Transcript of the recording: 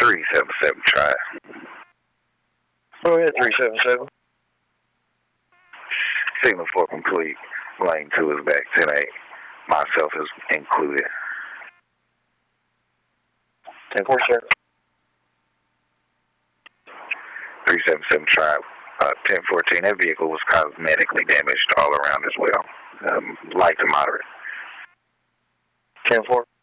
377, try it. Go ahead, 377. Signal for complete. Lane 2 is back 10-8. Myself is included. 10-4, sir. 377, try 1014. That vehicle was cosmetically damaged all around as well. Light to moderate. 10-4.